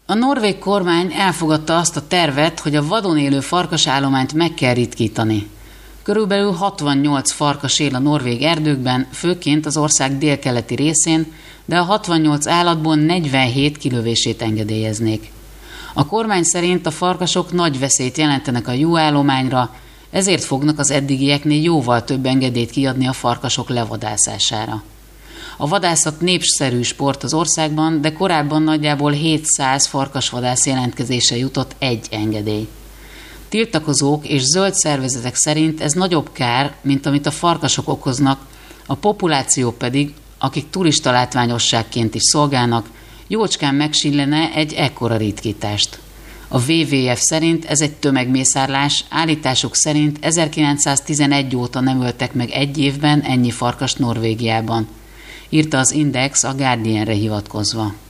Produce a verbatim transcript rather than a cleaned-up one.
A norvég kormány elfogadta azt a tervet, hogy a vadon élő farkasállományt meg kell ritkítani. Körülbelül hatvannyolc farkas él a norvég erdőkben, főként az ország délkeleti részén, de a hatvannyolc állatból negyvenhét kilövését engedélyeznék. A kormány szerint a farkasok nagy veszélyt jelentenek a juhállományra, ezért fognak az eddigieknél jóval több engedélyt kiadni a farkasok levadászására. A vadászat népszerű sport az országban, de korábban nagyjából hétszáz farkasvadász jelentkezése jutott egy engedély. Tiltakozók és zöld szervezetek szerint ez nagyobb kár, mint amit a farkasok okoznak, a populáció pedig, akik turista látványosságként is szolgálnak, jócskán megsillene egy ekkora ritkítást. A dupla vé vé ef szerint ez egy tömegmészárlás, állításuk szerint ezerkilencszáztizenegy óta nem öltek meg egy évben ennyi farkast Norvégiában, írta az Index a Guardianre hivatkozva.